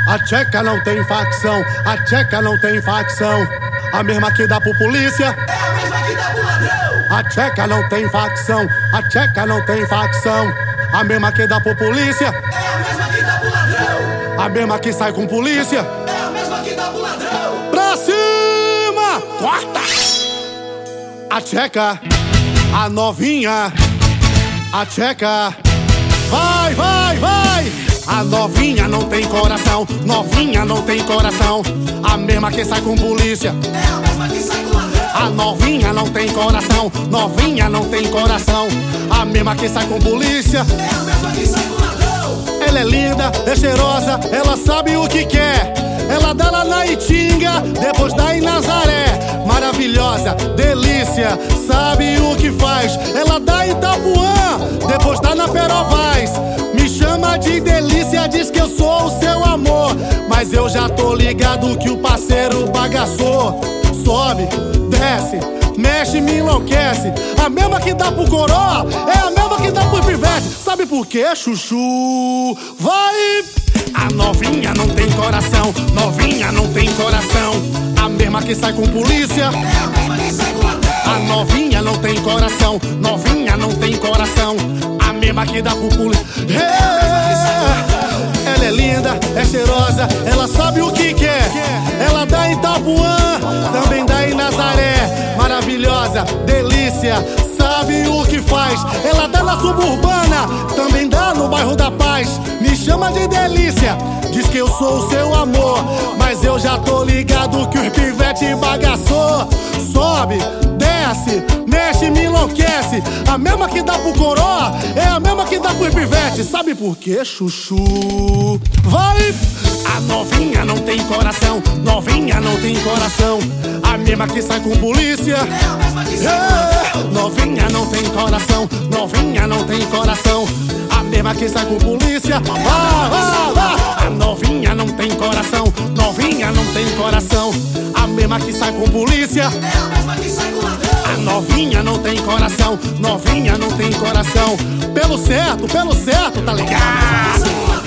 A tcheca não tem facção, a tcheca não tem facção. A mesma que dá pro polícia é a mesma que dá pro ladrão. A tcheca não tem facção, a tcheca não tem facção. A mesma que dá pro polícia é a mesma que dá pro ladrão. A mesma que sai com polícia é a mesma que dá pro ladrão. Pra cima! Corta! A tcheca, a novinha. A tcheca, vai, vai, vai! A novinha não tem coração, novinha não tem coração. A mesma que sai com polícia é a mesma que sai com ladrão. A novinha não tem coração, novinha não tem coração. A mesma que sai com polícia é a mesma que sai com ladrão. Ela é linda, é cheirosa, ela sabe o que quer. Ela dá lá na Itinga, depois dá em Nazaré. Maravilhosa, delícia, sabe o que faz. Ela dá em Itapuã, depois dá na Perovaz. Me chama de delícia, diz que eu sou o seu amor. Mas eu já tô ligado que o parceiro bagaçou. Sobe, desce, mexe, me enlouquece. A mesma que dá pro coroa é a mesma que dá pro pivete. Sabe por quê, chuchu? Vai! A novinha não tem coração, novinha não tem coração. A mesma que sai com polícia é a mesma que sai com ladrão. A novinha não tem coração, novinha não tem coração. A mesma que dá pro polícia Ela é linda, é cheirosa, ela sabe o que quer. Ela dá em Itapuã, também dá em Nazaré. Maravilhosa, delícia, sabe o que faz. Ela dá na suburbana, também dá no bairro da Paz. Me chama de delícia, diz que eu sou o seu amor. Mas eu já tô ligado que o pivete bagaçou. Sobe, desce, mexe, me enlouquece. A mesma que dá pro coroa é a mesma que dá pro pivete. Sabe por quê, chuchu? Vai! A novinha não tem coração, novinha não tem coração. A mesma que sai com polícia é a mesma que sai com ladrão. Novinha não tem coração, novinha não tem coração. A mesma que sai com polícia A novinha não tem coração, novinha não tem coração. A mesma que sai com polícia é a mesma que sai com ladrão. A novinha não tem coração, novinha não tem coração. Pelo certo, tá ligado?